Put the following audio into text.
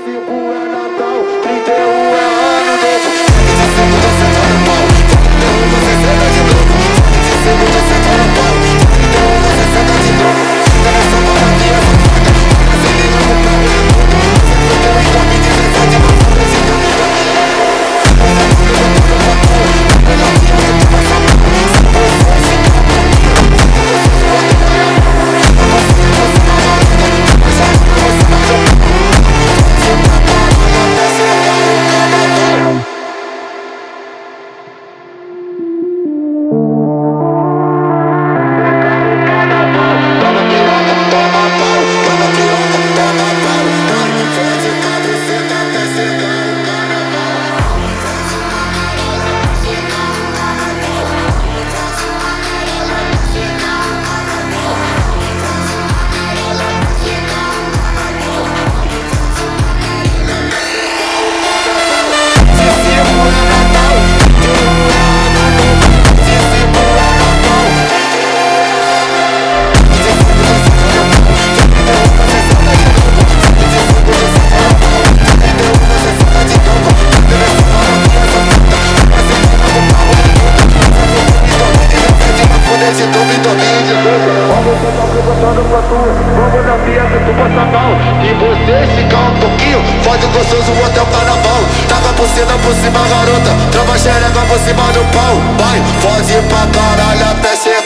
25 é Natal, 31 é ano novo. 25 você tá no pau, 31 você senta de novo. 25 você tá no pau, 31 você senta de novo. Tá nessa maravilha, você liga no pau. Você tem um toque de 17, mas não precisa de novo. Vamos na pia que tu bota mal. E você ficar um pouquinho, fode gostoso até o carnaval. Taca a buceta por cima, garota, trava a xereca por cima do pau. Vai, fode pra caralho até chegar.